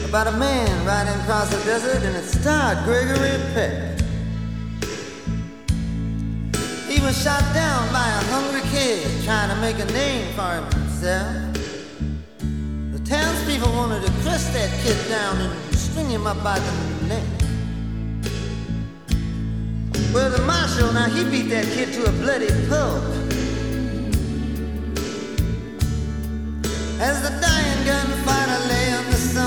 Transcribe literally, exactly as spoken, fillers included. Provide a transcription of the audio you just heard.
about a man riding across the desert, and it starred Gregory Peck. He was shot down by a hungry kid trying to make a name for himself. The townspeople wanted to crush that kid down and string him up by the neck. Well, the marshal, now he beat that kid to a bloody pulp. As the dying gunfighter